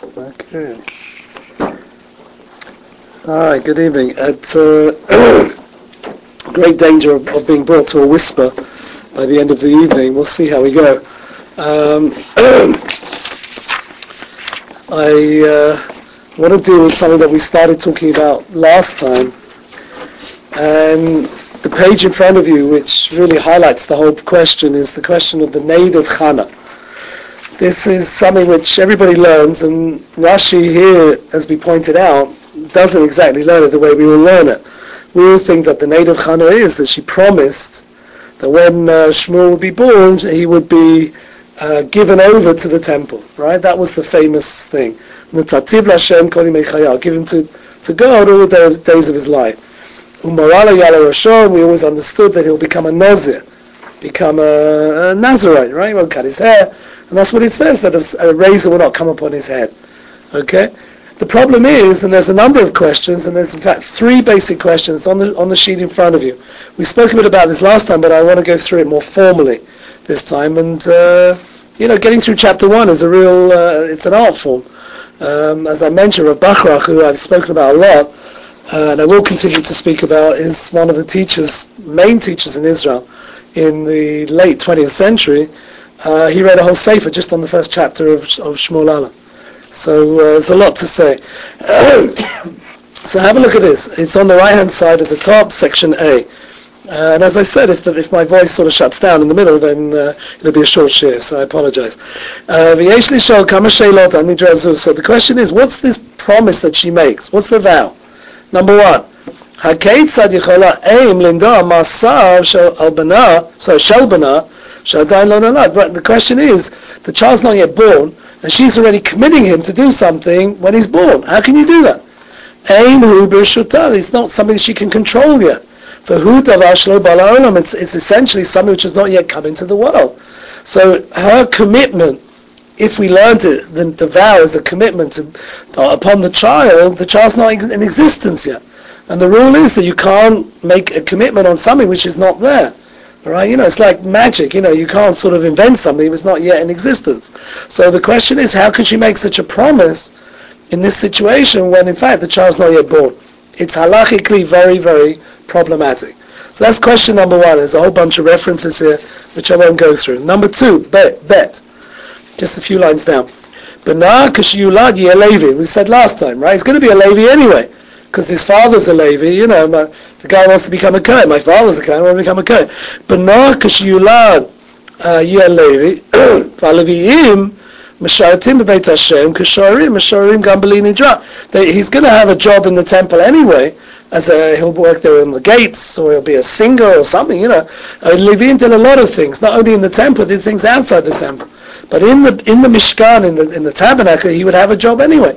Okay. All right. Good evening. At great danger of being brought to a whisper by the end of the evening. We'll see how we go. I want to deal with something that we started talking about last time, and the page in front of you, which really highlights the whole question, is the question of the Neid of Chana. This is something which everybody learns, and Rashi here, as we pointed out, doesn't exactly learn it the way we will learn it. We all think that the Neid of Chana is that she promised that when Shmuel would be born, he would be given over to the temple, right? That was the famous thing. Netativ Lashem kol yimei chayav, give him to God all the days of his life. Umarala yala Rashon, we always understood that he'll become a Nazir, become a Nazirite, right? He won't cut his hair, and that's what it says, that a razor will not come upon his head. Okay? The problem is, and there's a number of questions, and there's in fact three basic questions on the sheet in front of you. We spoke a bit about this last time, but I want to go through it more formally this time. And getting through chapter 1 is a real, it's an art form. As I mentioned, Rav Bachrach, who I've spoken about a lot, and I will continue to speak about, is one of the main teachers in Israel in the late 20th century. He read a whole sefer just on the first chapter of Shmuel Aleph. So there's a lot to say. So have a look at this. It's on the right-hand side at the top, section A. And as I said, if my voice sort of shuts down in the middle, then it'll be a short share, so I apologize. So the question is, what's this promise that she makes? What's the vow? Number one, the question is, the child's not yet born, and she's already committing him to do something when he's born. How can you do that? It's not something she can control yet. It's essentially something which has not yet come into the world. So her commitment, if we learned it, the vow is a commitment upon the child's not in existence yet. And the rule is that you can't make a commitment on something which is not there. Right? It's like magic. You can't sort of invent something if it's not yet in existence. So the question is, how can she make such a promise in this situation when in fact the child's not yet born? It's halachically very, very problematic. So that's question number one. There's a whole bunch of references here which I won't go through. Number two, bet. Just a few lines down. B'na k'shiyulad yeh Levi. We said last time, right? He's going to be a Levi anyway, because his father's a Levi. The guy wants to become a Kohen. My father's a Kohen. I want to become a Kohen. B'na k'shiyulad yeh Levi. V'aleviim Meshartim b'Beit Hashem k'shorim Mesharim gam b'li nidra. He's going to have a job in the temple anyway. He'll work there in the gates, or he'll be a singer or something. Levim did a lot of things, not only in the temple, did things outside the temple, but in the Mishkan, in the tabernacle, he would have a job anyway.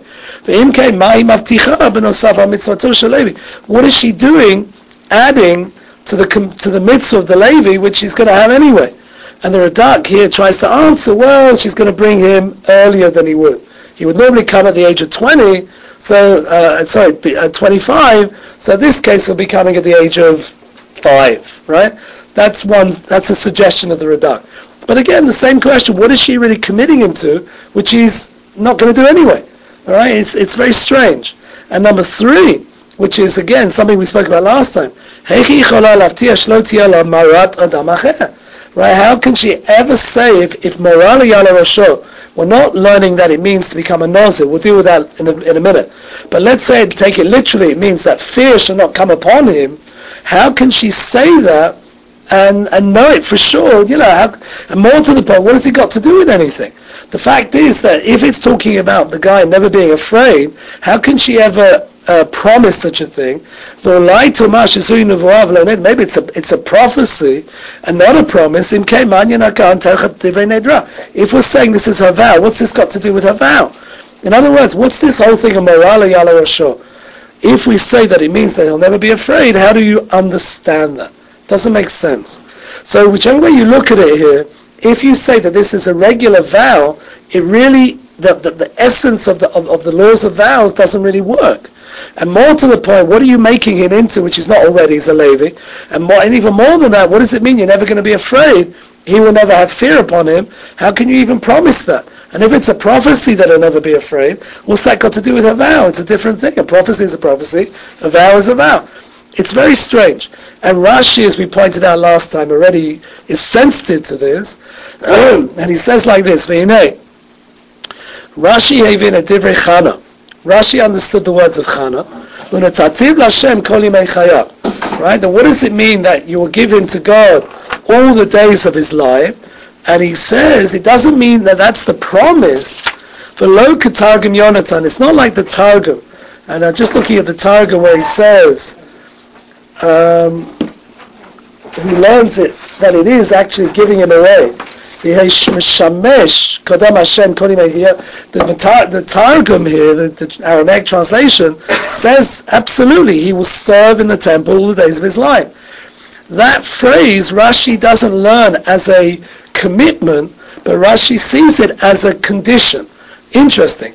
What is she doing, adding to the mitzvah of the Levi, which she's going to have anyway? And the Radak here tries to answer, well, she's going to bring him earlier than he would. He would normally come at the age of 20, 25, so in this case he'll be coming at the age of 5, right? That's a suggestion of the Radak. But again, the same question, what is she really committing him to, which he's not going to do anyway? Alright, it's very strange. And number 3, which is again something we spoke about last time, right? How can she ever say if Morala Yala Rosho, we're not learning that it means to become a Nazir. We'll deal with that in a minute. But let's say, take it literally, it means that fear shall not come upon him. How can she say that and know it for sure? And more to the point, what has he got to do with anything? The fact is that if it's talking about the guy never being afraid, how can she ever promise such a thing? Maybe it's a prophecy and not a promise. If we're saying this is her vow, what's this got to do with her vow? In other words, what's this whole thing of Morala Yala Rosho? If we say that it means that he'll never be afraid, how do you understand that? Doesn't make sense. So whichever way you look at it here, if you say that this is a regular vow, it really, the essence of the laws of vows doesn't really work. And more to the point, what are you making him into, which is not already as a Levi? And even more than that, what does it mean? You're never going to be afraid. He will never have fear upon him. How can you even promise that? And if it's a prophecy that he'll never be afraid, what's that got to do with her vow? It's a different thing. A prophecy is a prophecy. A vow is a vow. It's very strange. And Rashi, as we pointed out last time already, is sensitive to this. And he says like this, V'hinei, Rashi having a divrei Chana. Rashi understood the words of Chana. U'natativ l'Hashem kol yimei chayav. Right? And what does it mean that you will give him to God all the days of his life? And he says, it doesn't mean that that's the promise. For lo Targum Yonatan, it's not like the Targum. And I'm just looking at the Targum where he says, he learns it, that it is actually giving him away. The Targum here, the Aramaic translation, says absolutely he will serve in the temple all the days of his life. That phrase Rashi doesn't learn as a commitment, but Rashi sees it as a condition. Interesting.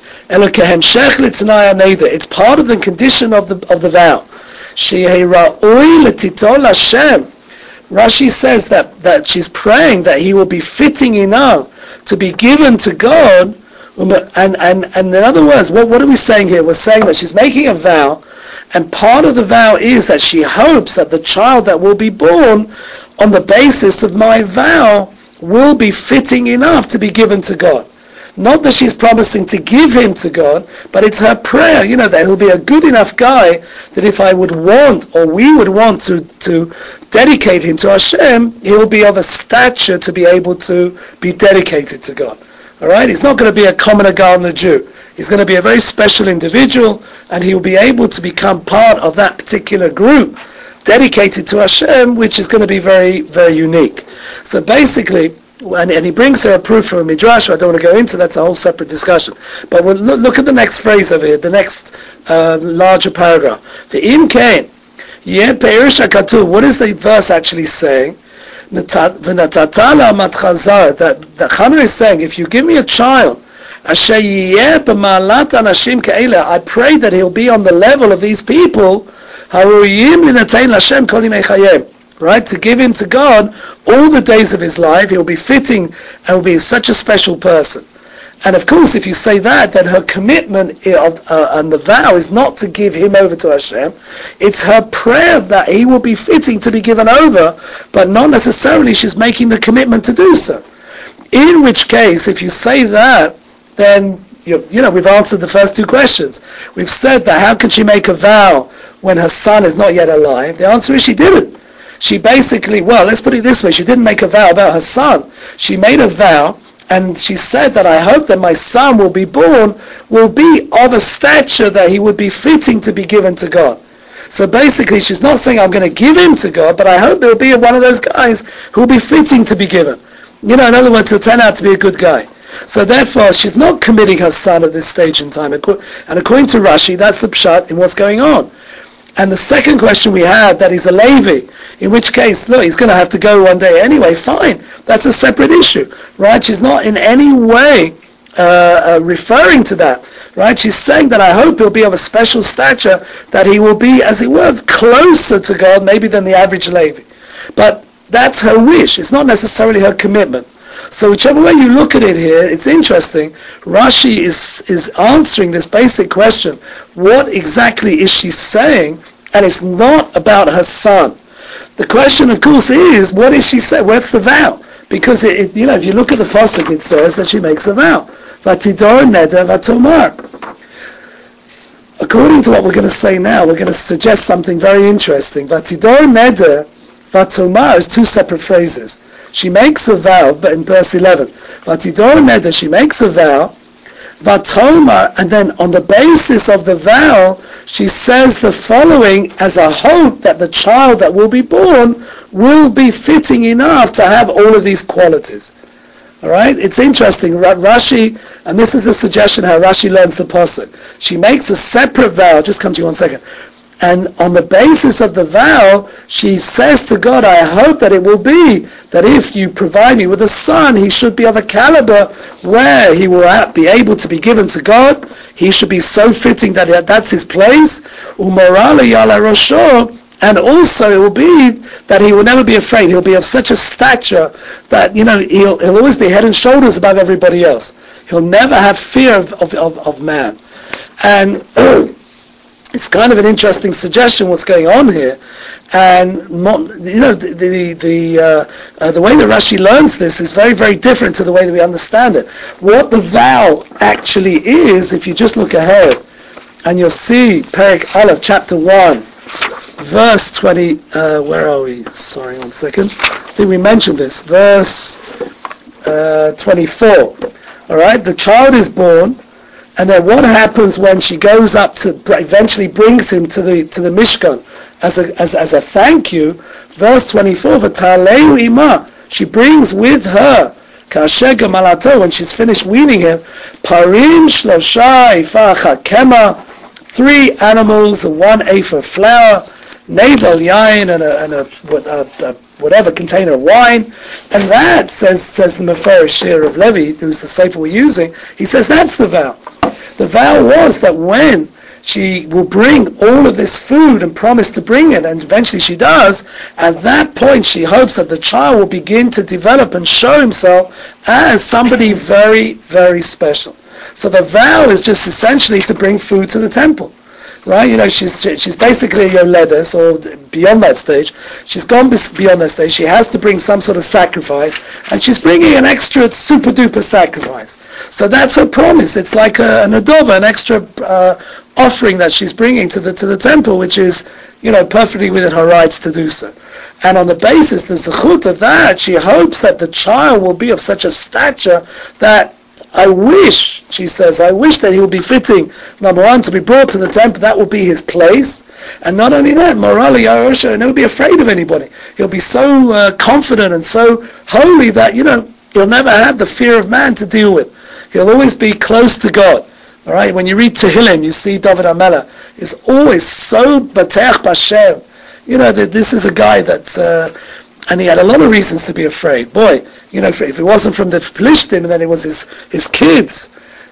It's part of the condition of the vow. Rashi says that she's praying that he will be fitting enough to be given to God. And in other words, what are we saying here? We're saying that she's making a vow, and part of the vow is that she hopes that the child that will be born on the basis of my vow will be fitting enough to be given to God. Not that she's promising to give him to God, but it's her prayer, that he'll be a good enough guy that if I would want, or we would want to dedicate him to Hashem, he'll be of a stature to be able to be dedicated to God. Alright? He's not going to be a commoner gardener Jew. He's going to be a very special individual, and he will be able to become part of that particular group dedicated to Hashem, which is going to be very, very unique. So basically, and he brings her a proof from a midrash. I don't want to go into that's a whole separate discussion. But we'll look at the next phrase over here, the next larger paragraph. The im kain yeh peirish hakatuv. What is the verse actually saying? V'natatala matchazar. That Chana is saying, if you give me a child, asher yeh b'malat anashim ke'ela, I pray that he'll be on the level of these people. Haroyim l'natein l'Hashem kol yimei chayim. Right, to give him to God all the days of his life, he'll be fitting and will be such a special person. And of course, if you say that, then her commitment and the vow is not to give him over to Hashem. It's her prayer that he will be fitting to be given over, but not necessarily she's making the commitment to do so. In which case, if you say that, then we've answered the first two questions. We've said that how can she make a vow when her son is not yet alive? The answer is she didn't. She basically, let's put it this way, she didn't make a vow about her son. She made a vow, and she said that I hope that my son will be born, will be of a stature that he would be fitting to be given to God. So basically, she's not saying I'm going to give him to God, but I hope there'll be one of those guys who will be fitting to be given. In other words, he'll turn out to be a good guy. So therefore, she's not committing her son at this stage in time. And according to Rashi, that's the pshat in what's going on. And the second question we had, that he's a Levi, in which case, look, he's going to have to go one day anyway, fine. That's a separate issue, right? She's not in any way referring to that, right? She's saying that I hope he'll be of a special stature, that he will be, as it were, closer to God maybe than the average Levi. But that's her wish. It's not necessarily her commitment. So whichever way you look at it here, it's interesting. Rashi is answering this basic question. What exactly is she saying? And it's not about her son. The question, of course, is, what is she saying? Where's the vow? Because, if you look at the pasuk, it says that she makes a vow. Vatidor neder vatomar. According to what we're going to say now, we're going to suggest something very interesting. Vatidor neder vatomar is two separate phrases. She makes a vow, but in verse 11, Vatidor neder, she makes a vow, Vatomar, and then on the basis of the vow, she says the following as a hope that the child that will be born will be fitting enough to have all of these qualities. Alright? It's interesting. Rashi, and this is the suggestion how Rashi learns the pasuk. She makes a separate vow, just come to you 1 second. And on the basis of the vow, she says to God, I hope that it will be that if you provide me with a son, he should be of a caliber where he will be able to be given to God. He should be so fitting that that's his place. Umarala yala rosho, And also it will be that he will never be afraid. He'll be of such a stature that, he'll always be head and shoulders above everybody else. He'll never have fear of man. And it's kind of an interesting suggestion what's going on here. And the way that Rashi learns this is very, very different to the way that we understand it. What the vow actually is, if you just look ahead, and you'll see Perek Aleph, chapter 1, verse 20, where are we? Sorry, 1 second. I think we mentioned this. Verse 24. Alright, the child is born, and then what happens when she goes up to, eventually brings him to the Mishkan as a thank you? Verse 24, V'taleu ima, she brings with her, Ka'asher gemalato, when she's finished weaning him, Parim shlosha efa achad kema, 3 animals and 1 ephah of flour, Nevel yain and a whatever container of wine, and that says the Mefarish here of Levi, who's the sefer we're using, he says that's the vow. The vow was that when she will bring all of this food and promise to bring it, and eventually she does, at that point she hopes that the child will begin to develop and show himself as somebody very, very special. So the vow is just essentially to bring food to the temple. Right, she's basically a Yoledes, or beyond that stage. She's gone beyond that stage. She has to bring some sort of sacrifice, and she's bringing an extra super duper sacrifice. So that's her promise. It's like an adova, an extra offering that she's bringing to the temple, which is, perfectly within her rights to do so. And on the basis, the zechut of that, she hopes that the child will be of such a stature that I wish that he will be fitting, number one, to be brought to the temple. That will be his place. And not only that, morally, Yarosha, and he'll be afraid of anybody. He'll be so confident and so holy that, he'll never have the fear of man to deal with. He'll always be close to God. All right, when you read Tehillim, you see David HaMelech is always so Bateach B'Hashem. This is a guy that, and he had a lot of reasons to be afraid. Boy, if it wasn't from the Plishtim, and then it was his kids,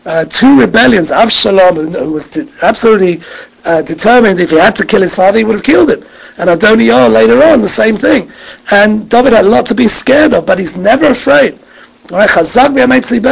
2 rebellions, Avshalom, who was absolutely determined if he had to kill his father, he would have killed him. And Adoniah later on, the same thing. And David had a lot to be scared of, but he's never afraid. This is David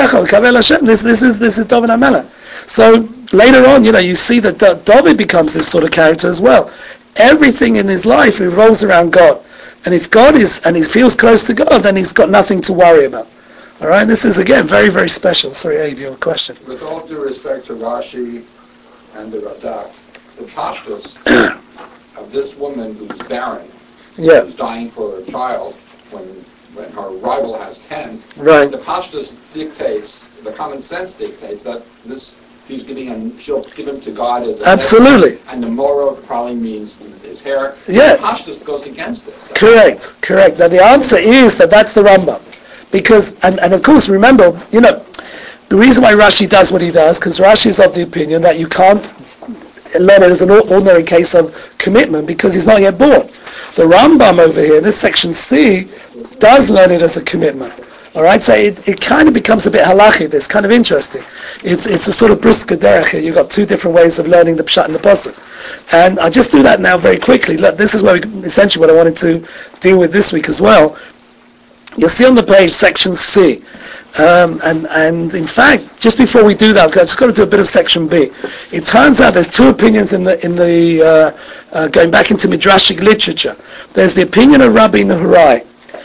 HaMelech. So later on, you see that David becomes this sort of character as well. Everything in his life revolves around God. And if God is, and he feels close to God, then he's got nothing to worry about. All right, this is again very, very special. Sorry, Abe, your question. With all due respect to Rashi and the Radak, the pashtus of this woman who's barren, who's dying for a child when her rival has 10, right. The pashtus dictates, the common sense dictates that she'll give him to God as a absolutely. Nephew, and the mora probably means his hair. Yeah. The pashtus goes against this. Correct. Now the answer is that's the Rambam. Because, and of course, remember, the reason why Rashi does what he does, because Rashi is of the opinion that you can't learn it as an ordinary case of commitment because he's not yet born. The Rambam over here, this section C, does learn it as a commitment. All right, so it kind of becomes a bit halachic. It's kind of interesting. It's a sort of brisker derech here. You've got 2 different ways of learning the pshat and the pasuk. And I'll just do that now very quickly. Look, this is essentially what I wanted to deal with this week as well. You'll see on the page section C. And in fact, just before we do that, I've just got to do a bit of section B. It turns out there's 2 opinions in the going back into midrashic literature. There's the opinion of Rabbi Nehurai.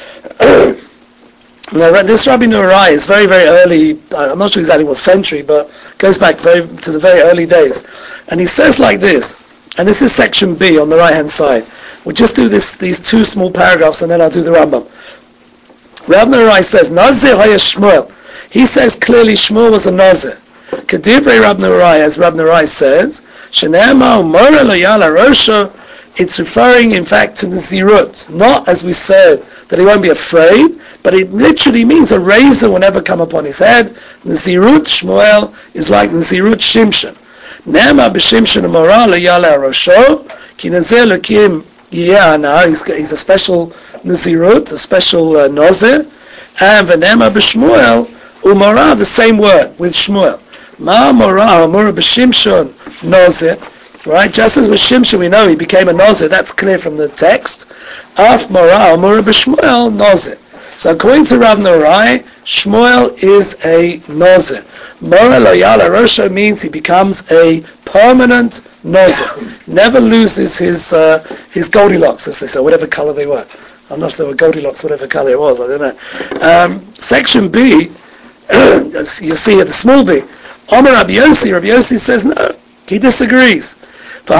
Now, this Rabbi Nehurai is very, very early. I'm not sure exactly what century, but goes back to the very early days. And he says like this, and this is section B on the right-hand side. We'll just do these 2 small paragraphs, and then I'll do the Rambam. Rabbi Nehurai says, Nazir haya Shmuel. He says clearly Shmuel was a Nazir. Kedivrei Rabbi Nehurai, as Rabbi Nehurai says, Shene'ema umora lo yala rosho. It's referring, in fact, to the Nazirut. Not, as we said, that he won't be afraid, but it literally means a razor will never come upon his head. Nazirut Shmuel is like Nazirut Shimshon. Ne'ema b'Shimshon umora lo yala rosho, ki nazir l'kim yeh ana. He's a special Nazirut, a special Nazir, and v'nema b'Shmuel umara, the same word with Shmuel. Ma mora b'Shimshon Nazir. Right? Just as with Shimshon we know he became a Nazir, that's clear from the text. Af Morah Amora b'Shmuel Nazir. So according to Rav Norai, Shmuel is a Nazir. Mora lo yala rosho means he becomes a permanent Nazir. Never loses his Goldilocks, as they say, whatever color they were. I'm not sure they were Goldilocks, whatever color it was, I don't know. Section B, you see at the small b, Omer Rabbi Yossi says no, he disagrees. He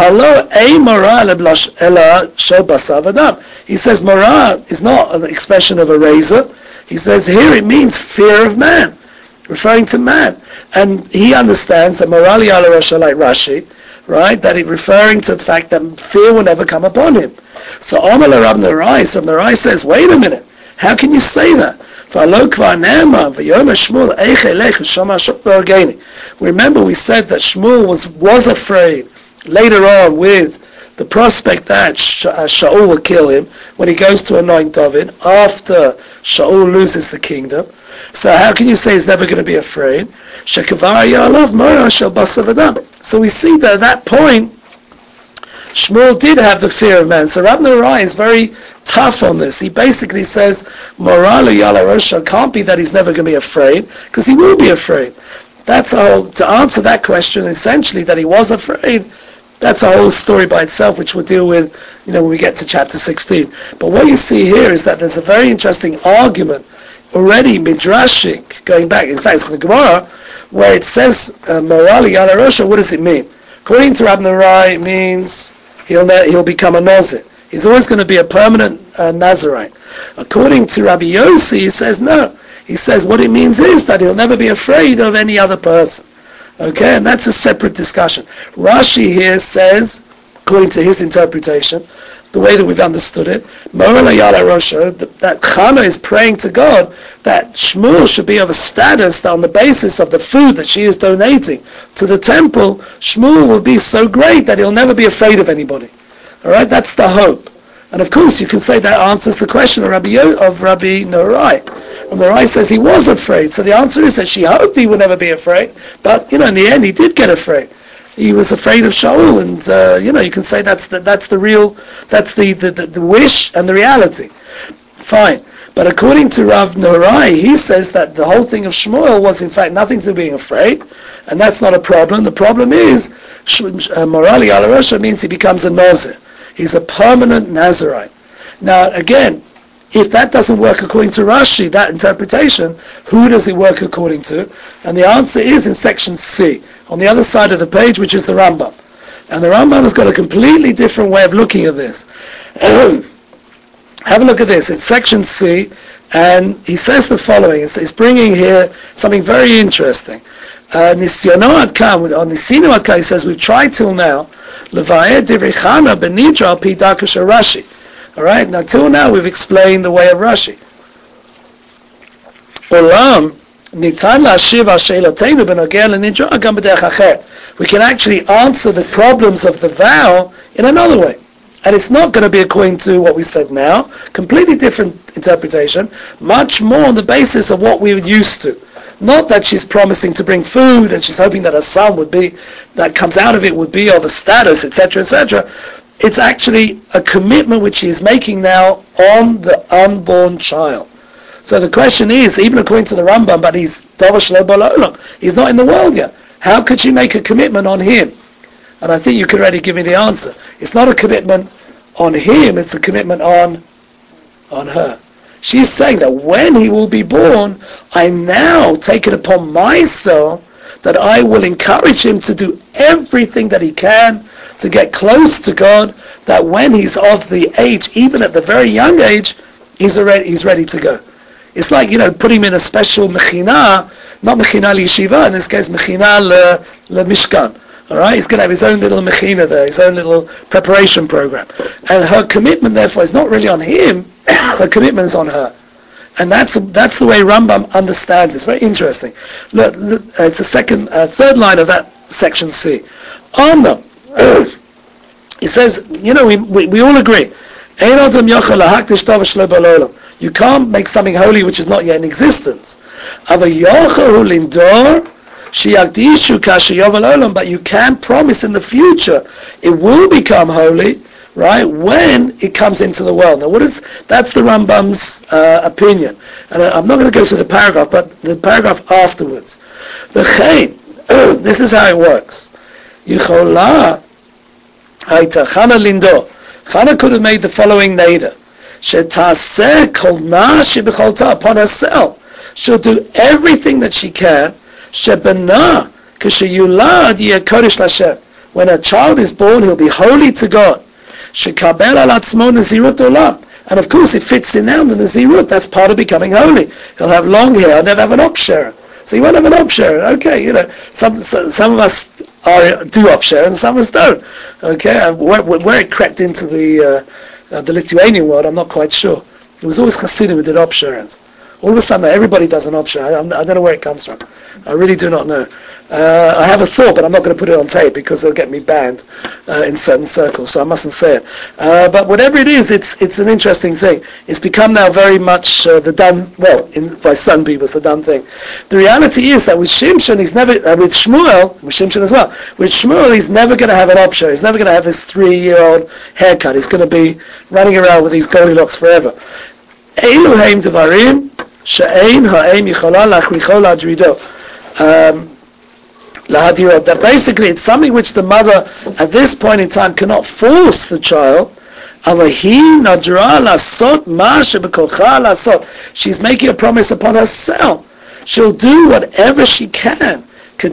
says Morah is not an expression of a razor. He says here it means fear of man, referring to man. And he understands that Morah li'ala Rasha, like Rashi, right, that it referring to the fact that fear will never come upon him. So Omer Rav Norai, so Norai says, wait a minute, how can you say that? Remember we said that Shmuel was afraid later on with the prospect that Shaul will kill him when he goes to anoint David after Shaul loses the kingdom. So how can you say he's never going to be afraid? So we see that at that point Shmuel did have the fear of man. So Rav Norai is very tough on this. He basically says Morah li'ala rosho can't be that he's never going to be afraid, because he will be afraid. That's a whole, to answer that question essentially that he was afraid, that's a whole story by itself, which we'll deal with, when we get to chapter 16. But what you see here is that there's a very interesting argument already midrashic, going back, in fact it's in the Gemara, where it says Morah li'ala rosho. What does it mean? According to Rav Norai, it means he'll become a Nazir. He's always going to be a permanent Nazirite. According to Rabbi Yossi, he says no. He says what it means is that he'll never be afraid of any other person. Okay, and that's a separate discussion. Rashi here says, according to his interpretation, the way that we've understood it, Morah li'ala rosho, that Chana is praying to God that Shmuel should be of a status that on the basis of the food that she is donating to the temple, Shmuel will be so great that he'll never be afraid of anybody. Alright, that's the hope. And of course you can say that answers the question of Rabbi Norai. And Norai says he was afraid, so the answer is that she hoped he would never be afraid, but in the end he did get afraid. He was afraid of Shaul, and you can say that's the wish and the reality. Fine. But according to Rav Norai, he says that the whole thing of Shmuel was in fact nothing to being afraid, and that's not a problem. The problem is, Morah li'ala rosho means he becomes a Nazir. He's a permanent Nazirite. Now again, if that doesn't work according to Rashi, that interpretation, who does it work according to? And the answer is in section C, on the other side of the page, which is the Rambam. And the Rambam has got a completely different way of looking at this. Have a look at this. It's section C, and he says the following. He's bringing here something very interesting. Nisyono ad kam, on Nisino ad kam, he says, we've tried till now, Levayeh divrei Chana benidra al pi darkash Rashi. Alright, now till now we've explained the way of Rashi. Olam, nitan la'ashiv al she'eloteinu benogeh lenidra gam b'derech acher. We can actually answer the problems of the vow in another way. And it's not going to be according to what we said now, completely different interpretation, much more on the basis of what we were used to. Not that she's promising to bring food and she's hoping that her son would be, that comes out of it would be of a status, etc., etc. It's actually a commitment which she is making now on the unborn child. So the question is, even according to the Rambam, but he's Davash lo ba'olam, he's not in the world yet. How could she make a commitment on him? And I think you could already give me the answer. It's not a commitment on him, it's a commitment on her. She's saying that when he will be born, I now take it upon myself that I will encourage him to do everything that he can to get close to God, that when he's of the age, even at the very young age, he's ready to go. It's like, putting him in a special mechina, not mechina l'yeshiva, in this case mechina l'mishkan. Alright, he's going to have his own little mechina there, his own little preparation program. And her commitment, therefore, is not really on him, her commitment is on her. And that's the way Rambam understands it. It's very interesting. Look, it's the third line of that section C. He says, we all agree. You can't make something holy which is not yet in existence. Sheyagdishu kasher yovel olam, but you can promise in the future it will become holy, right, when it comes into the world. Now that's the Rambam's opinion. And I'm not going to go through the paragraph, but the paragraph afterwards. This is how it works. Yichola Haita Chana Lindo. Chana could have made the following neder. Shetaseh kol ma shebicholta, upon herself. She'll do everything that she can. Shebana k'sheyulad yeh kodesh l'Hashem. When a child is born, he'll be holy to God. Shekabel al atzmo nazirut olam. And of course, it fits in now the nazirut. That's part of becoming holy. He'll have long hair. He'll never have an opshera. So you won't have an opshera. Okay, some of us do opshera and some of us don't. Okay, where it crept into the Lithuanian world, I'm not quite sure. It was always Hasidim who did opsheras. All of a sudden, everybody does an opshera. I don't know where it comes from. I really do not know. I have a thought, but I'm not going to put it on tape because it'll get me banned in certain circles, so I mustn't say it. But whatever it is, it's an interesting thing. It's become now very much the done, by some people, it's the done thing. The reality is that with Shimshon, he's never, with Shmuel, with Shimshon as well, with Shmuel, he's never going to have an option. He's never going to have his 3-year-old haircut. He's going to be running around with these Goldilocks forever. Eilu heim devarim, she'ein ha'em yichola lachricho ladrido. That basically it's something which the mother at this point in time cannot force the child. She's making a promise upon herself. She'll do whatever she can so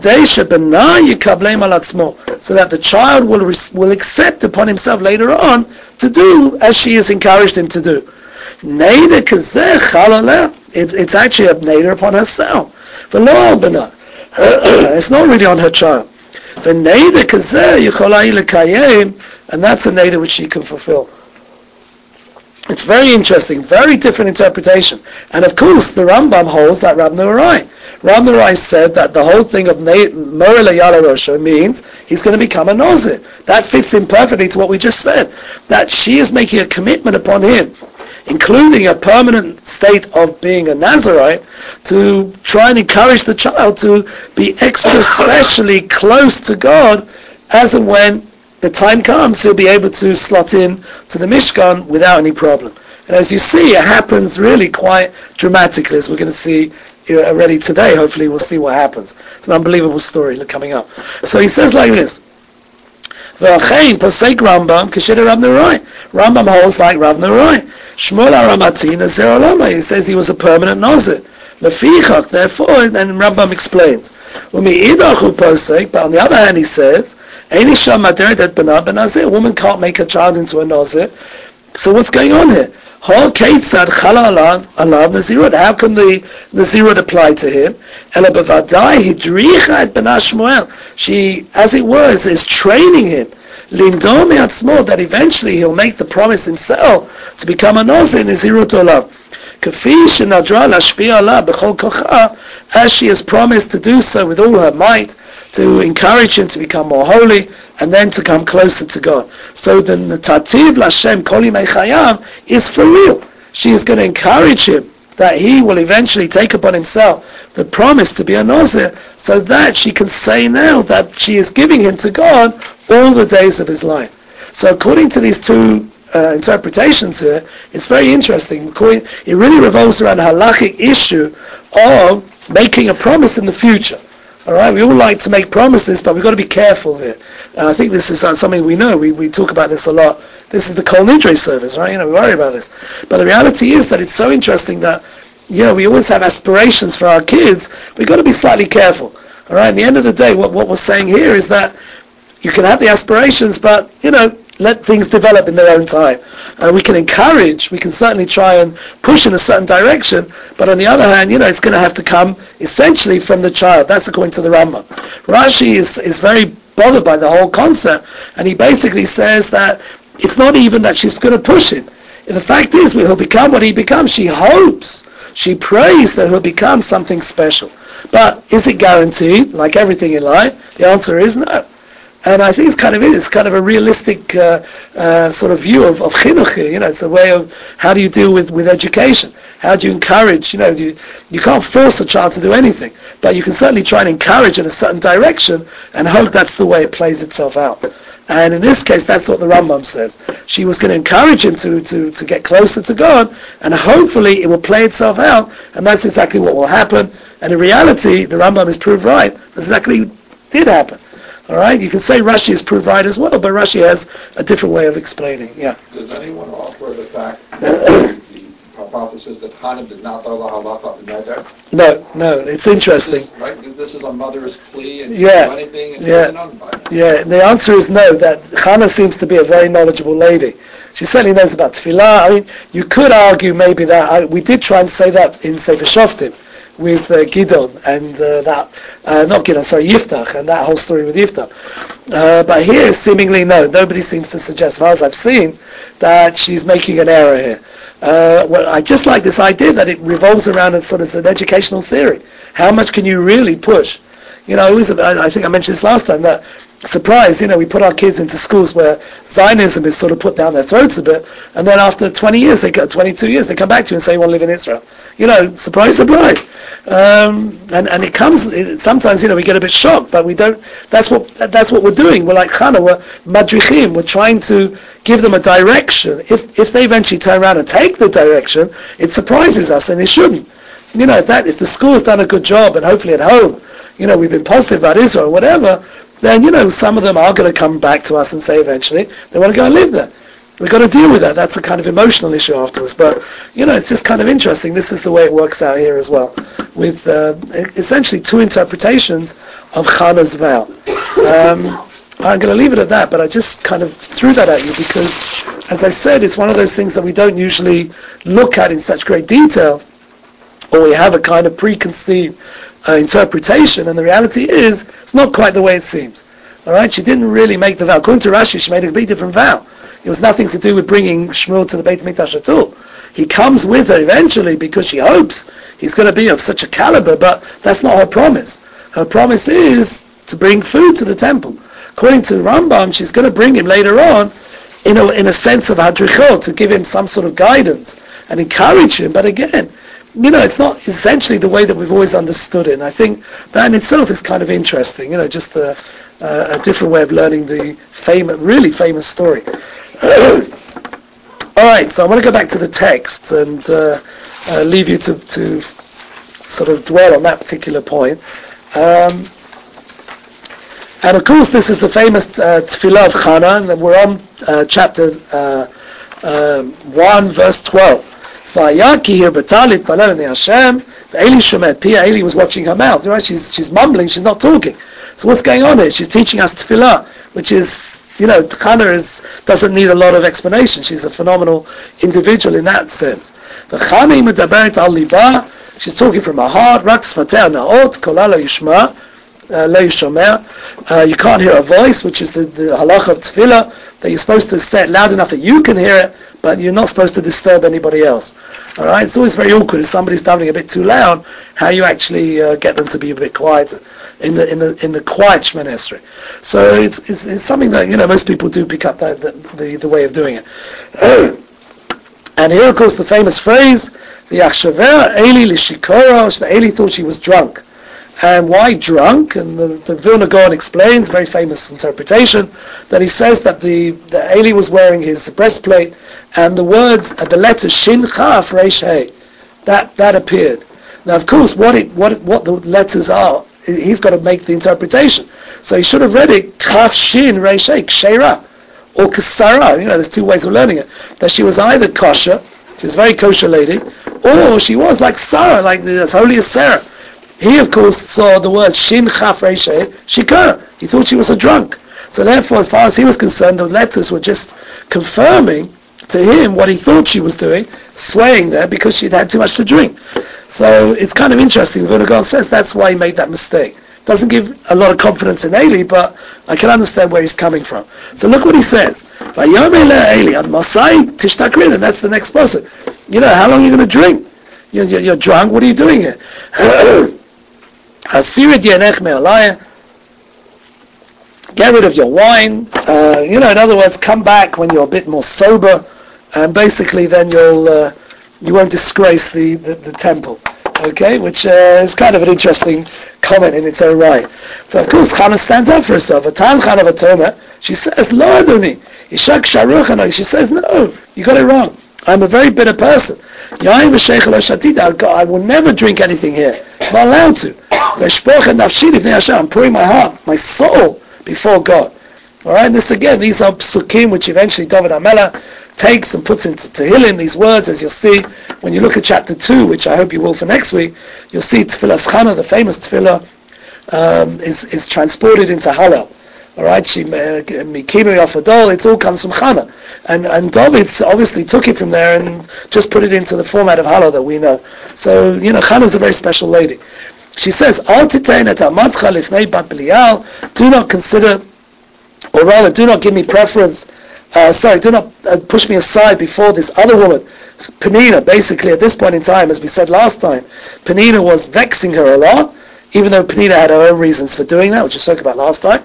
that the child will accept upon himself later on to do as she has encouraged him to do. It's actually a neder upon herself. It's not really on her child. And that's a neder which she can fulfill. It's very interesting, very different interpretation. And of course, the Rambam holds that Rab Nehorai. Rab Nehorai said that the whole thing of Moreh Yala Rosho means he's going to become a Nazir. That fits in perfectly to what we just said. That she is making a commitment upon him, including a permanent state of being a Nazirite, to try and encourage the child to be extra specially close to God, as and when the time comes, he'll be able to slot in to the Mishkan without any problem. And as you see, it happens really quite dramatically, as we're going to see already today. Hopefully we'll see what happens. It's an unbelievable story coming up. So he says like this, Rambam holds like Rav Nehorai. Shmuel HaRamati Nazir Olama. He says he was a permanent Nazir. Lefichach, therefore, and Rambam explains. But on the other hand, he says, a woman can't make a child into a Nazir. So what's going on here? How can the Nazirut apply to him? She, as it were, is training him. That eventually he'll make the promise himself to become a Nazir in Nazirut Olam. As she has promised to do so with all her might, to encourage him to become more holy, and then to come closer to God. So the Natativ L'Hashem Kol Yimei Chayav is for real. She is going to encourage him that he will eventually take upon himself the promise to be a Nazir, so that she can say now that she is giving him to God all the days of his life. So according to these two interpretations here, it's very interesting. It really revolves around a halachic issue of making a promise in the future. All right, we all like to make promises, but we've got to be careful here. And I think this is something we know. We talk about this a lot. This is the Kol Nidre service, right? We worry about this. But the reality is that it's so interesting that, we always have aspirations for our kids. We've got to be slightly careful. All right, at the end of the day, what we're saying here is that you can have the aspirations, but, let things develop in their own time. We can encourage, we can certainly try and push in a certain direction, but on the other hand, it's going to have to come essentially from the child. That's according to the Rambam. Rashi is very bothered by the whole concept, and he basically says that it's not even that she's going to push him. The fact is, he'll become what he becomes. She hopes, she prays that he'll become something special. But is it guaranteed, like everything in life? The answer is no. And I think it's kind of a realistic sort of view of chinuch here. It's a way of how do you deal with education. How do you encourage? You can't force a child to do anything, but you can certainly try and encourage in a certain direction and hope that's the way it plays itself out. And in this case, that's what the Rambam says. She was going to encourage him to get closer to God, and hopefully it will play itself out, and that's exactly what will happen. And in reality, the Rambam is proved right. That's exactly what did happen. All right? You can say Rashi is proved right as well, but Rashi has a different way of explaining. Yeah. Does anyone offer the fact the hypothesis that Hannah did not know the halacha of neder? No, it's interesting. This is a mother's plea, and she didn't do anything, and she wasn't known by it. Yeah, the answer is no, that Hannah seems to be a very knowledgeable lady. She certainly knows about tefillah. I mean, you could argue maybe that, we did try and say that in Sefer Shoftim, with Gidon and Yiftach, and that whole story with Yiftach. But here, seemingly no. Nobody seems to suggest, as far as I've seen, that she's making an error here. Well, I just like this idea that it revolves around as sort of an educational theory. How much can you really push? I think I mentioned this last time, that surprise, we put our kids into schools where Zionism is sort of put down their throats a bit, and then after 22 years, they come back to you and say, you want to live in Israel. Surprise, surprise. And it comes, sometimes, we get a bit shocked, but we don't, that's what we're doing. We're like Chana, we're madrichim, we're trying to give them a direction. If they eventually turn around and take the direction, it surprises us, and it shouldn't. If the school has done a good job, and hopefully at home, we've been positive about Israel, or whatever, then, some of them are going to come back to us and say eventually they want to go and live there. We've got to deal with that. That's a kind of emotional issue afterwards. But, it's just kind of interesting. This is the way it works out here as well, with essentially two interpretations of Chana's vow. I'm going to leave it at that, but I just kind of threw that at you because, as I said, it's one of those things that we don't usually look at in such great detail, or we have a kind of preconceived interpretation, and the reality is, it's not quite the way it seems. All right, she didn't really make the vow. According to Rashi, she made a big different vow. It was nothing to do with bringing Shmuel to the Beit HaMikdash at all. He comes with her eventually because she hopes he's going to be of such a caliber, but that's not her promise. Her promise is to bring food to the temple. According to Rambam, she's going to bring him later on in a sense of hadrichot, to give him some sort of guidance and encourage him. But again, it's not essentially the way that we've always understood it. And I think that in itself is kind of interesting, just a different way of learning the really famous story. All right, so I want to go back to the text and leave you to sort of dwell on that particular point. And of course, this is the famous Tefillah of Chana, and we're on chapter 1, verse 12. Vayaki here betalit balel Hashem. Eli shomet pia. Eli was watching her mouth. Right? She's mumbling. She's not talking. So what's going on here? She's teaching us tefillah, which is, Chana doesn't need a lot of explanation. She's a phenomenal individual in that sense. The Chana medaberet al liba. She's talking from her heart. Rak sfateh naot kol lo yishma lo yishomer. You can't hear a voice, which is the halacha of tefillah, that you're supposed to say it loud enough that you can hear it, but you're not supposed to disturb anybody else. All right, it's always very awkward if somebody's davening a bit too loud. How you actually get them to be a bit quieter in the quiet Shemona Esrei. So it's something that most people do pick up the way of doing it. And here, of course, the famous phrase, the Achshaver Eli Lishikora, that Eli thought she was drunk. And why drunk? And the Vilna Gaon explains, very famous interpretation, that he says that the Eli was wearing his breastplate, and the words, the letters Shin Chaf Reish Hey, that appeared. Now, of course, what the letters are, he's got to make the interpretation. So he should have read it Chaf Shin Reish Hey, Ksheira, or Kasara. There's two ways of learning it. That she was either kosher, she was a very kosher lady, or she was like Sarah, like as holy as Sarah. He, of course, saw the word Shin Chaf Reish Hey, Shikar. He thought she was a drunk. So therefore, as far as he was concerned, the letters were just confirming to him what he thought she was doing, swaying there because she'd had too much to drink. So it's kind of interesting. The Vilna Gaon says that's why he made that mistake. Doesn't give a lot of confidence in Eli, but I can understand where he's coming from. So look what he says. Eli, and Masai Tishtakrin, and that's the next person. How long are you going to drink? You're drunk. What are you doing here? Get rid of your wine. In other words, come back when you're a bit more sober, and basically then you'll you won't disgrace the temple. Okay, which is kind of an interesting comment in its own right. So of course, Chana stands up for herself. She says, "Lo Adoni, Ishak Sharuchana." She says, "No, you got it wrong. I'm a very bitter person. I will never drink anything here. I'm not allowed to. I'm pouring my heart, my soul before God." All right, and this again, these are psukim which eventually David HaMelech takes and puts into Tehillim, these words, as you'll see when you look at chapter 2, which I hope you will for next week. You'll see Tefillas Chana, the famous tefillah, is transported into Hallel. All right, Mikimei Afadol, it all comes from Chana. And David obviously took it from there and just put it into the format of Hallel that we know. So, Chana is a very special lady. She says, Al titein et amatcha lifnei bat Belial, do not consider, or rather, do not give me preference, do not push me aside before this other woman. Penina, basically, at this point in time, as we said last time, Penina was vexing her a lot, even though Penina had her own reasons for doing that, which we spoke about last time.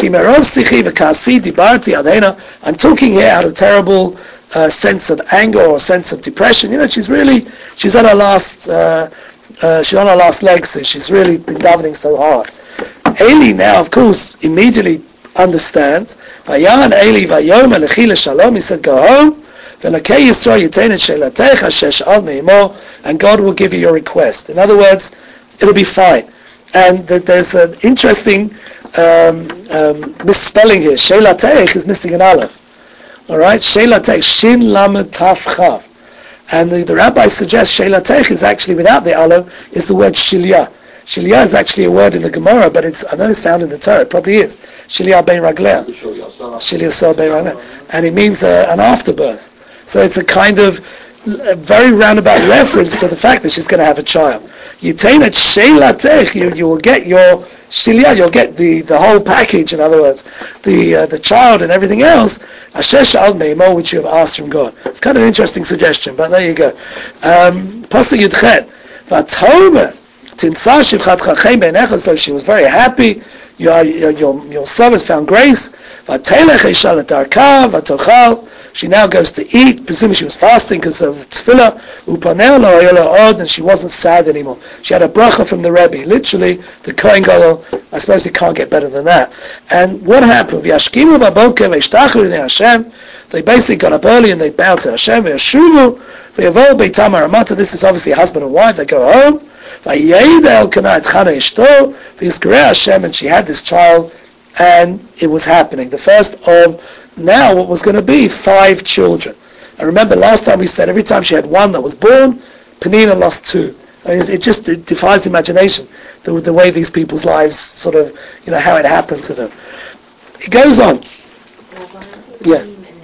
I'm talking here out of terrible sense of anger or sense of depression. She's on her last, she's on her last legs, so she's really been davening so hard. Eli now, of course, immediately understands. Vayan Eli vayomer lechi leshalom. He said, "Go home. Velakei Yisrael yitain et shelatecha sheshal meimo, and God will give you your request." In other words, it'll be fine. And there's an interesting misspelling here. Shelatech is missing an aleph. All right, Shelatech, Shin Lamed Taf Chav, and the rabbi suggests Shelatech is actually without the aleph is the word Shilya. Shilya is actually a word in the Gemara, but I know it's found in the Torah. It probably is. Shilya ben Raglea. Shilya ben Raglea. And it means an afterbirth. So it's a kind of very roundabout reference to the fact that she's going to have a child. Yiteinet Sheilatech, you will get your Shilya, you'll get the whole package, in other words, the child and everything else, Asher Sha'al Meimo, which you have asked from God. It's kind of an interesting suggestion, but there you go. Pasuk Yudchet, V'atomer, so she was very happy. Your servants found grace. She now goes to eat. Presumably she was fasting because of tefillah. And she wasn't sad anymore. She had a bracha from the Rebbe. Literally, the Kohen Gadol, I suppose it can't get better than that. And what happened? They basically got up early and they bowed to Hashem. This is obviously husband and wife. They go home. And she had this child, and it was happening. The first of now what was going to be 5 children. And remember last time we said every time she had one that was born, Penina lost 2. I mean, it defies the imagination, the way these people's lives sort of, how it happened to them. It goes on. Yeah.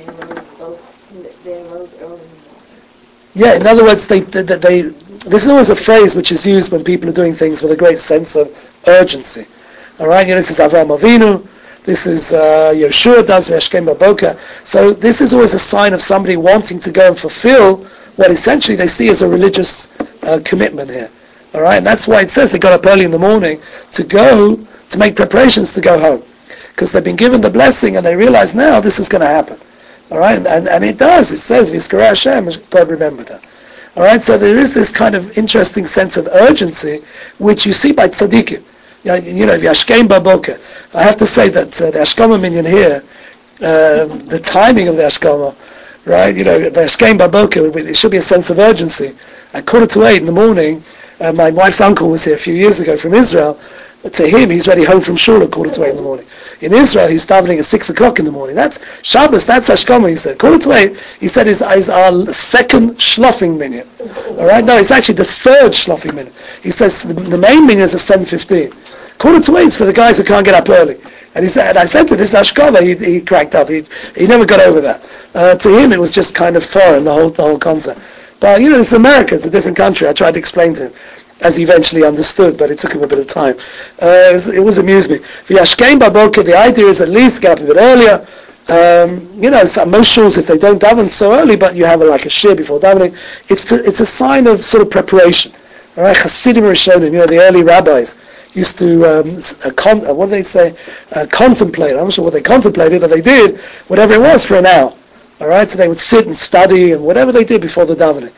Yeah, in other words, this is always a phrase which is used when people are doing things with a great sense of urgency. All right, this is Avraham Avinu, this is Yeshua does V'Hashkem Baboka. So this is always a sign of somebody wanting to go and fulfill what essentially they see as a religious commitment here. All right, and that's why it says they got up early in the morning to make preparations to go home, because they've been given the blessing and they realize now this is going to happen. All right, and it does. It says V'Yizkarei Hashem, God remembered her. All right, so there is this kind of interesting sense of urgency, which you see by tzaddikim. Yashkein Baboker. I have to say that the Ashkama minyan here, the timing of the Ashkama, right? The Yashkein Baboker, it should be a sense of urgency. At 7:45 in the morning, my wife's uncle was here a few years ago from Israel. To him, he's already home from shul at 7:45 in the morning. In Israel, he's davening at 6:00 in the morning. That's Shabbos, that's Ashkama, he said. 7:45, he said, is our second shlofing minyan. All right? No, it's actually the third shlofing minyan. He says the main minyan is at 7:15. 7:45 is for the guys who can't get up early. And I said to this Ashkama, he cracked up. He never got over that. To him, it was just kind of foreign, the whole concept. But, it's America, it's a different country. I tried to explain to him, as he eventually understood, but it took him a bit of time. It was amused me. The Yashkein Baboker, the idea is at least get up a bit earlier. Most shuls, if they don't daven so early, but you have a shir before davening, it's a sign of sort of preparation. All right, Hasidim Rishonim, the early rabbis used to, what do they say? Contemplate. I'm not sure what they contemplated, but they did whatever it was for an hour. All right, so they would sit and study and whatever they did before the davening.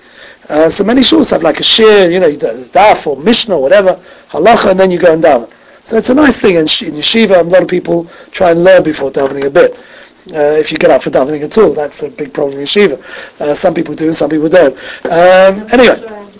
So many shuls have like a shir, daf or mishnah or whatever, halacha, and then you go and daven. So it's a nice thing. And in yeshiva, a lot of people try and learn before davening a bit. If you get up for davening at all, that's a big problem in yeshiva. Some people do, some people don't. Anyway.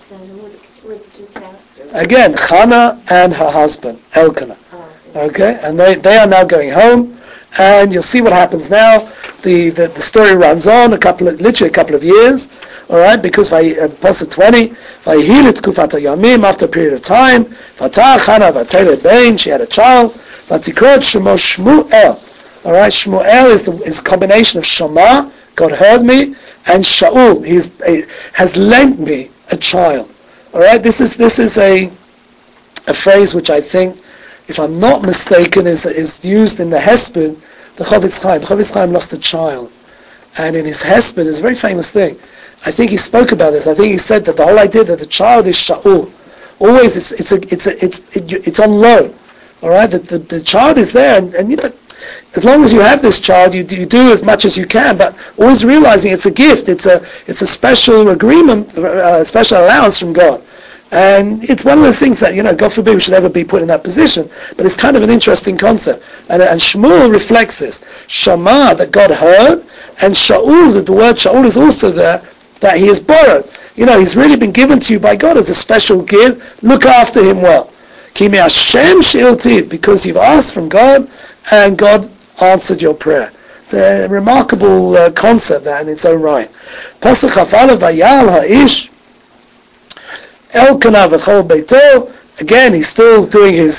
Again, Chana and her husband, Elkanah. Okay, and they are now going home, and you'll see what happens now. The story runs on literally a couple of years. All right, because Pasuk 20, Vayihil tkufat hayamim, after a period of time, Vatah Chana vateled bein, she had a child, Vatikrot Shemo Shmuel. All right, Shmuel is a combination of Shema, God heard me, and Shaul, he has lent me a child. All right, this is a phrase which I think, if I'm not mistaken, is used in the Hesped, the Chofetz Chaim. The Chofetz Chaim lost a child, and in his Hesped, it's a very famous thing. I think he spoke about this. I think he said that the whole idea that the child is Shaul, always it's on loan. All right, the child is there, and as long as you have this child, you do as much as you can, but always realizing it's a gift, it's a special agreement, a special allowance from God. And it's one of those things that, God forbid we should ever be put in that position, but it's kind of an interesting concept. And Shmuel reflects this. Shema, that God heard, and Shaul, that the word Shaul is also there, that he has borrowed. He's really been given to you by God as a special gift. Look after him well. Ki me Hashem she'iltiv, because you've asked from God, and God answered your prayer. It's a remarkable concept that in its own right. Pasuk Chafalav Vayal Ha'ish Elkanah v'chol beito. Again, he's still doing his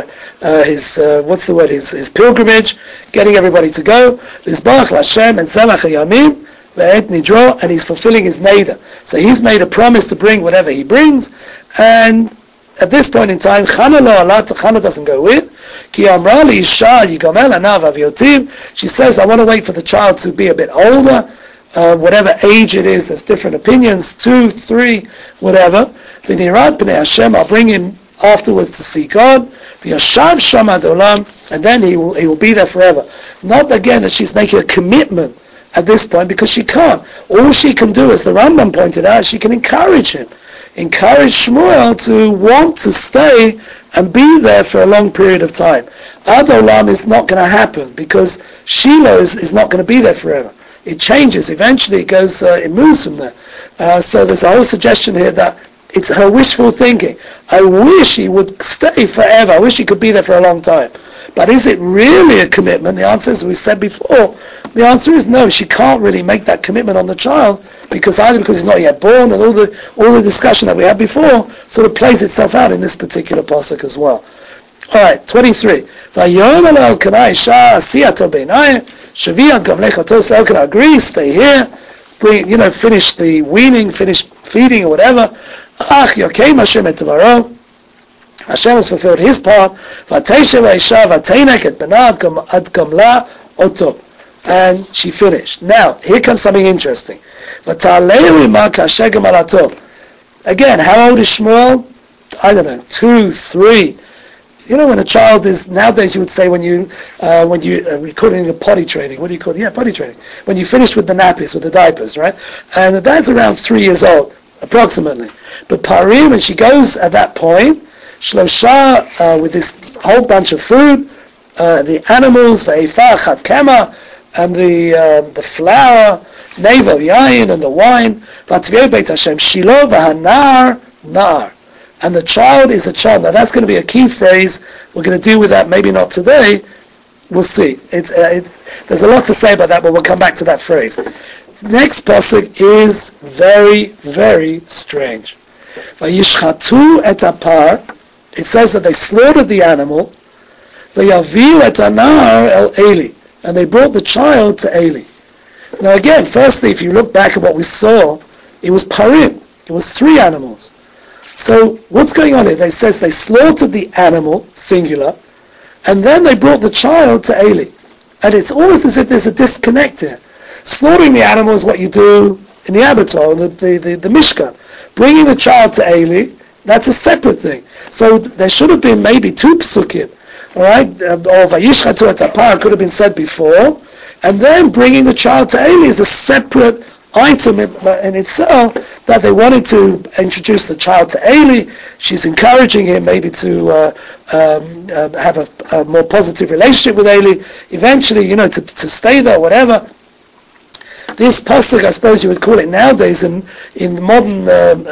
pilgrimage, getting everybody to go. Lizbach Lashem and Zelach Hayamim ve'et nidro, and he's fulfilling his neder. So he's made a promise to bring whatever he brings, and at this point in time, Chana lo alat, Chana doesn't go with. Ki amra li isha yigamel anav avyotim. She says, I want to wait for the child to be a bit older, whatever age it is. There's different opinions, 2, 3, whatever. V'nirad b'nei Hashem, I'll bring him afterwards to see God. V'yashav sham ad olam, and then he will be there forever. Not again that she's making a commitment at this point, because she can't. All she can do, as the Rambam pointed out, she can encourage him. Encourage Shmuel to want to stay and be there for a long period of time. Ad olam is not going to happen, because Shiloh is not going to be there forever. It changes. Eventually it moves from there. So there's a whole suggestion here that it's her wishful thinking. I wish he would stay forever. I wish he could be there for a long time. But is it really a commitment? The answer, as we said before, the answer is no. She can't really make that commitment on the child, because he's not yet born, and all the discussion that we had before sort of plays itself out in this particular pasuk as well. All right, 23. Elkanah agree, stay here, finish the weaning, finish feeding or whatever. Hashem has fulfilled his part. And she finished. Now, here comes something interesting. Again, how old is Shmuel? I don't know, 2, 3. When a child is, nowadays you would say when you we call it potty training. What do you call it? Yeah, potty training. When you finished with the nappies, with the diapers, right? And the dad's around 3 years old, approximately. But Parim, when she goes at that point, Shlosha, with this whole bunch of food, the animals, Ve'efa, Chat Kema, and the flour, Nevel, Yain, and the wine, Vatvei Beit Hashem, Shiloh, V'hanar, Nar. And the child is a child. Now that's going to be a key phrase. We're going to deal with that, maybe not today. We'll see. There's a lot to say about that, but we'll come back to that phrase. Next pasuk is very, very strange. Vayishchatu et apar. It says that they slaughtered the animal. Vayaviu et anar el Eli. And they brought the child to Eli. Now again, firstly, if you look back at what we saw, it was parim. It was 3 animals. So what's going on here? It says they slaughtered the animal, singular, and then they brought the child to Eli. And it's almost as if there's a disconnect here. Slaughtering the animal is what you do in the abattoir, the Mishkan. Bringing the child to Eli, that's a separate thing. So there should have been maybe 2 psukim, all right? Or Vayishchatu et apar could have been said before, and then bringing the child to Eli is a separate item in itself that they wanted to introduce the child to Eli. She's encouraging him maybe to have a more positive relationship with Eli. Eventually, to stay there, whatever. This pasuk, I suppose you would call it nowadays in modern,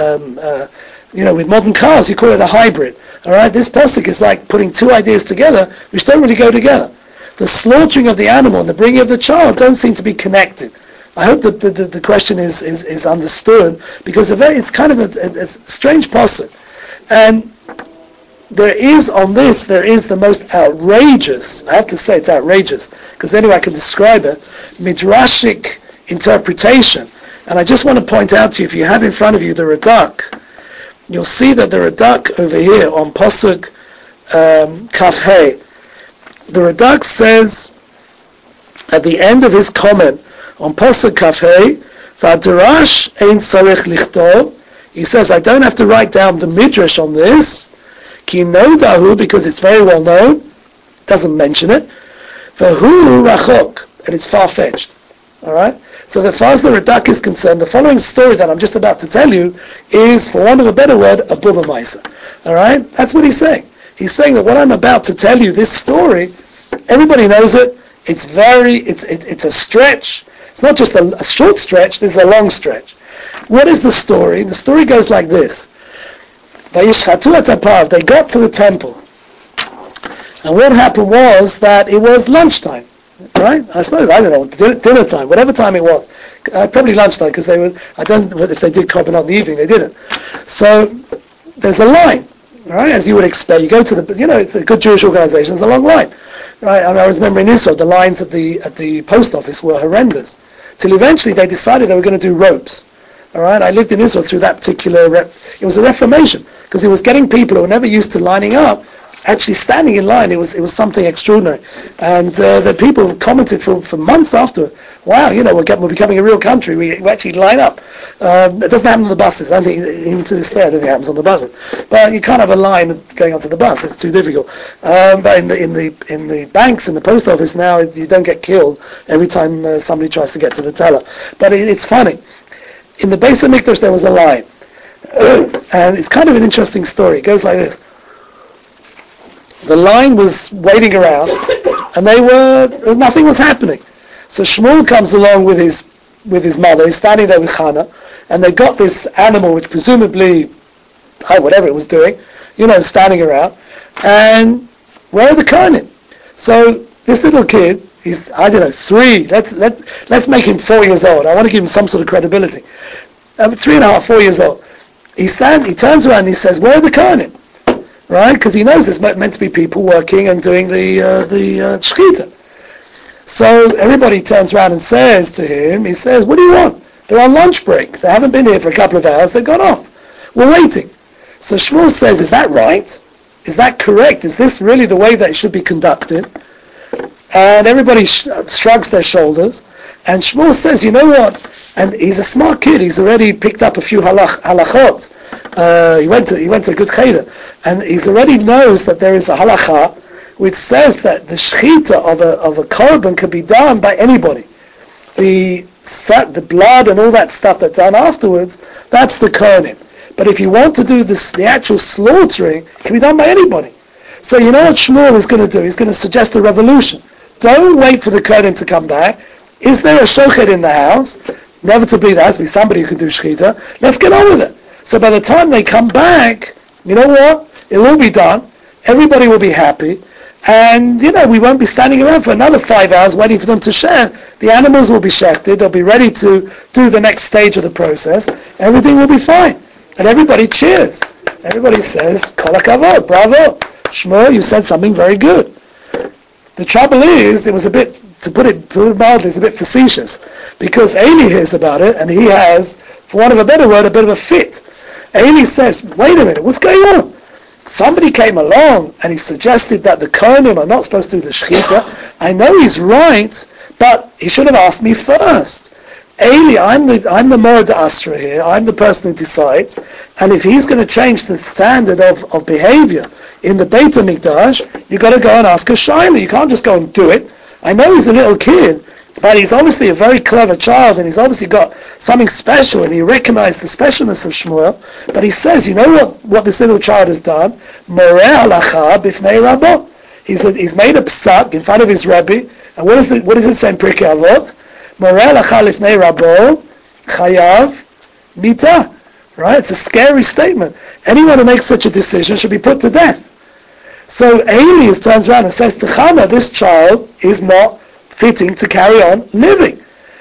with modern cars, you call it a hybrid. All right, this pasuk is like putting two ideas together, which don't really go together. The slaughtering of the animal and the bringing of the child don't seem to be connected. I hope that the question is understood, because it's kind of a strange pasuk. And there is the most outrageous, I have to say it's outrageous, because anyway I can describe it, midrashic interpretation. And I just want to point out to you, if you have in front of you the Radak, you'll see that the Radak over here on pasuk Kaf Hey, the Radak says at the end of his comment on pasuk Kaf Hey, V'adarash ein tzarich lichtov, he says, I don't have to write down the midrash on this, ki nodahu, because it's very well known, doesn't mention it, v'hu rachok, and it's far-fetched. All right. So as far as the Radak is concerned, the following story that I'm just about to tell you is, for want of a better word, a bubba maisa. All right. That's what he's saying. He's saying that what I'm about to tell you, this story, everybody knows it. It's it's a stretch. It's not just a short stretch. This is a long stretch. What is the story? The story goes like this: Vayishchatu et hapav. They got to the temple, and what happened was that it was lunchtime. Right? I suppose, I don't know, dinner time, whatever time it was. Probably lunchtime, because I don't know if they did korban in the evening, they didn't. So, there's a line, right? As you would expect. You go to it's a good Jewish organization, there's a long line. Right? And I remember in Israel, the lines at the post office were horrendous. Till eventually they decided they were going to do ropes. Alright? I lived in Israel through that particular, it was a reformation, because it was getting people who were never used to lining up, actually standing in line. It was something extraordinary, and the people commented for months after, wow, we're becoming a real country. We actually line up. It doesn't happen on the buses. I think even to this day, I don't think it happens on the buses. But you can't have a line going onto the bus. It's too difficult. But in the banks, in the post office now, you don't get killed every time somebody tries to get to the teller. But it's funny. In the Beis HaMikdash there was a line, and it's kind of an interesting story. It goes like this. The line was waiting around, and nothing was happening. So Shmuel comes along with his mother. He's standing there with Hannah, and they got this animal, which presumably, whatever it was doing, standing around. And where are the kohanim? So this little kid, he's 3. Let's make him 4 years old. I want to give him some sort of credibility. 3.5, 4 years old. He turns around and he says, "Where are the kohanim?" Right? Because he knows there's meant to be people working and doing the shechita. So everybody turns around and says to him, he says, "What do you want? They're on lunch break. They haven't been here for a couple of hours. They've gone off. We're waiting." So Shmuel says, "Is that right? Is that correct? Is this really the way that it should be conducted?" And everybody shrugs their shoulders. And Shmuel says, "You know what?" And he's a smart kid. He's already picked up a few halachot. He went to a good cheder, and he already knows that there is a halacha which says that the shechita of a korban can be done by anybody. The blood and all that stuff that's done afterwards, that's the kohanim. But if you want to do the actual slaughtering, it can be done by anybody. So you know what Shmuel is going to do? He's going to suggest a revolution. Don't wait for the kohanim to come back. Is there a shochet in the house? Inevitably there has to be somebody who can do shechita. Let's get on with it. So by the time they come back, you know what? It'll all be done. Everybody will be happy. And, we won't be standing around for another 5 hours waiting for them to share. The animals will be shechted. They'll be ready to do the next stage of the process. Everything will be fine. And everybody cheers. Everybody says, Kol hakavod, bravo. Shmuel, you said something very good. The trouble is, it was a bit, to put it mildly, it's a bit facetious. Because Eli hears about it, and he has, for want of a better word, a bit of a fit. Eli says, "Wait a minute, what's going on? Somebody came along and he suggested that the kohanim are not supposed to do the shechita. I know he's right, but he should have asked me first. Eli, I'm the Morad Asra here. I'm the person who decides. And if he's going to change the standard of behavior in the Beit HaMikdash, you've got to go and ask a shaila. You can't just go and do it. I know he's a little kid, But he's obviously a very clever child, and he's obviously got something special, and he recognized the specialness of Shmuel. But he says, you know what this little child has done? Moreh halacha b'fnei Rabbo. He's made a psak in front of his Rebbe. And what does it say in Pirkei Avot? Moreh halacha b'fnei Rabbo chayav mita. Right? It's a scary statement. Anyone who makes such a decision should be put to death. So Eli turns around and says to Chana, this child is not fitting to carry on living.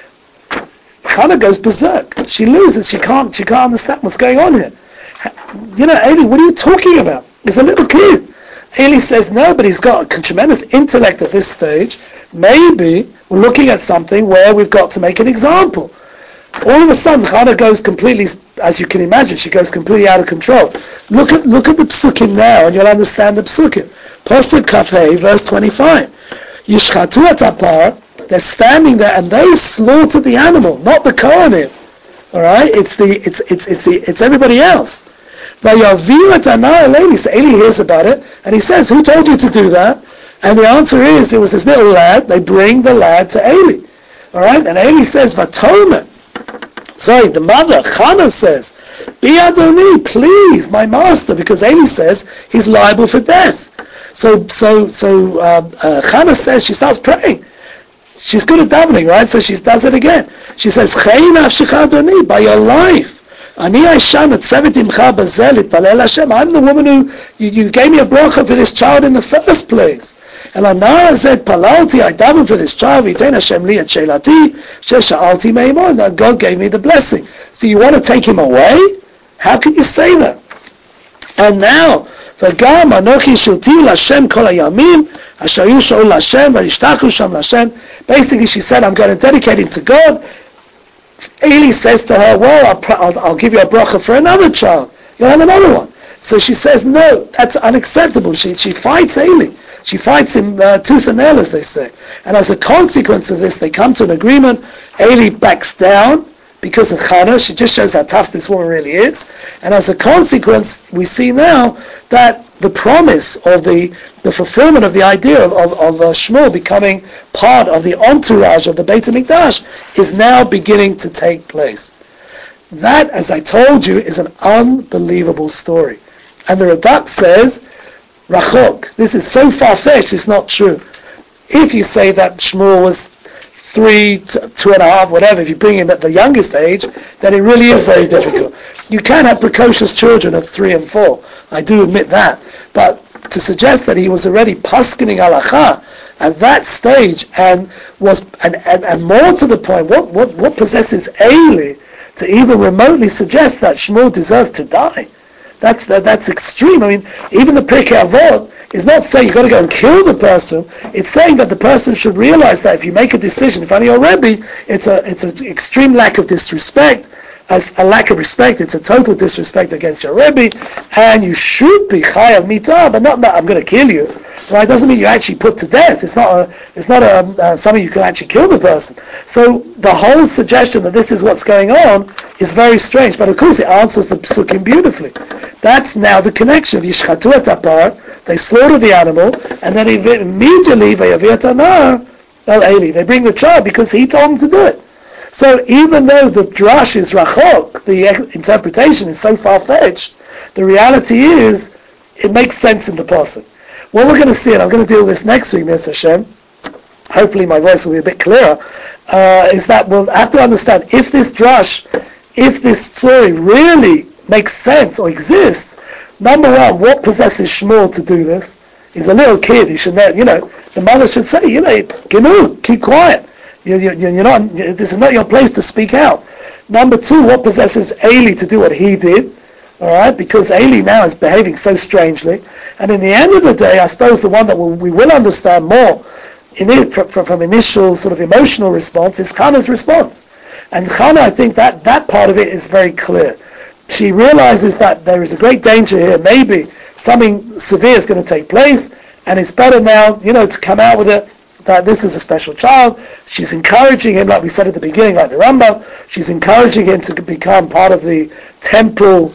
Chana goes berserk. She loses. She can't understand what's going on here. Eli, what are you talking about? He's a little kid. Eli says, no, but he's got a tremendous intellect at this stage. Maybe we're looking at something where we've got to make an example. All of a sudden, Chana goes completely, as you can imagine, she goes completely out of control. Look at the psukim now, and you'll understand the psukim. Pasuk Kafei, verse 25. Yishchatu atapar, they're standing there and they slaughtered the animal, not the Kohanim. All right, it's everybody else. Vayaviu et anar el Eli. So Eli hears about it and he says, "Who told you to do that?" And the answer is, it was this little lad. They bring the lad to Eli. All right, and Eli says, "Vatomer." Sorry, the mother Chana says, "Bi Adoni, please, my master," because Eli says he's liable for death. So Chana says, she starts praying. She's good at davening, right? So she does it again. She says, "Chei nafshecha Adoni, by your life. Ani Aishan at sevetimcha bazel itpalel Hashem. I'm the woman who you gave me a bracha for this child in the first place. And Anar said, Palalti, I daven for this child, V'itein Hashem li et sheilati, shesha'alti me'imo, and God gave me the blessing." So you want to take him away? How can you say that? And now, V'gam anochi shilti l'Hashem kol hayamim, asher yu sha'ul l'Hashem, v'yishtachu sham l'Hashem. Basically, she said, I'm going to dedicate him to God. Eli says to her, well, I'll give you a bracha for another child. You'll have another one. So she says, no, that's unacceptable. She fights Eli. She fights him tooth and nail, as they say. And as a consequence of this, they come to an agreement. Eli backs down because of Chana. She just shows how tough this woman really is. And as a consequence, we see now that the promise of the fulfillment of the idea of Shmuel becoming part of the entourage of the Beit HaMikdash is now beginning to take place. That, as I told you, is an unbelievable story. And the Radak says, Rachok, this is so far-fetched, it's not true. If you say that Shmuel was 3, 2.5, whatever, if you bring him at the youngest age, then it really is very difficult. You can have precocious children of 3 and 4. I do admit that. But to suggest that he was already paskening halacha at that stage and more to the point, what possesses Eli to even remotely suggest that Shmuel deserves to die? That's extreme. I mean, even the Pirkei Avot is not saying you've got to go and kill the person. It's saying that the person should realize that if you make a decision in front of your Rebbe, it's an extreme lack of disrespect. As a lack of respect, it's a total disrespect against your Rebbe, and you should be chayav mitah, but not that I'm going to kill you. Right? It doesn't mean you actually put to death. It's not something you can actually kill the person. So the whole suggestion that this is what's going on is very strange. But of course, it answers the psukim beautifully. That's now the connection. Yishchatu et apar, they slaughter the animal, and then immediately they bring the child because he told them to do it. So even though the drash is rachok, the interpretation is so far-fetched, the reality is, it makes sense in the pasuk. What we're going to see, and I'm going to deal with this next week, Mr. Hashem, hopefully my voice will be a bit clearer, is that we'll have to understand if this story really makes sense or exists. Number one, what possesses Shmuel to do this? He's a little kid. He should know. The mother should say, Genu, keep quiet. You're not. This is not your place to speak out. Number two, what possesses Eli to do what he did? All right, because Eli now is behaving so strangely. And in the end of the day, I suppose the one that we will understand more from initial sort of emotional response is Chana's response. And Chana, I think that part of it is very clear. She realizes that there is a great danger here. Maybe something severe is going to take place, and it's better now, to come out with it that this is a special child. She's encouraging him, like we said at the beginning, like the Rambam. She's encouraging him to become part of the temple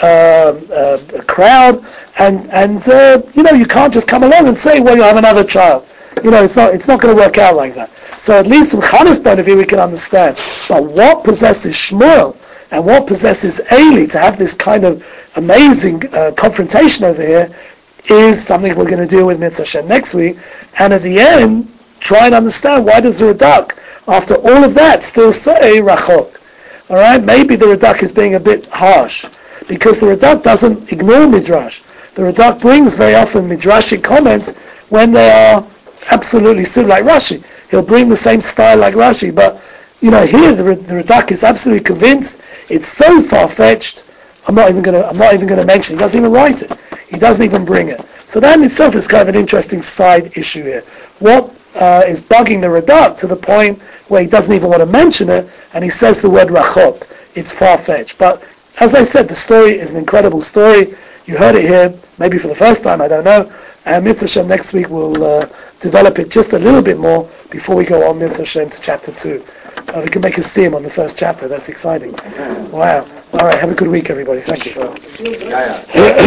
crowd, and you can't just come along and say, well, you have another child. It's not going to work out like that. So at least from Chana's point of view we can understand. But what possesses Shmuel and what possesses Eli to have this kind of amazing confrontation over here is something we're going to deal with Mitzvah Hashem next week. And at the end, try and understand why does the Radak, after all of that, still say Rachok. Alright, maybe the Radak is being a bit harsh, because the Radak doesn't ignore Midrash. The Radak brings very often Midrashic comments when they are absolutely similar, like Rashi. He'll bring the same style like Rashi, but here the Radak is absolutely convinced it's so far-fetched. I'm not even going to mention. He doesn't even write it. He doesn't even bring it. So that in itself is kind of an interesting side issue here. What is bugging the Radak to the point where he doesn't even want to mention it, and he says the word Rachok. It's far-fetched. But as I said, the story is an incredible story. You heard it here, maybe for the first time, I don't know. And Mitzvah Hashem next week will develop it just a little bit more before we go on Mitzvah Hashem to chapter 2. We can make a siyum on the first chapter. That's exciting. Wow. All right, have a good week, everybody. Thank you.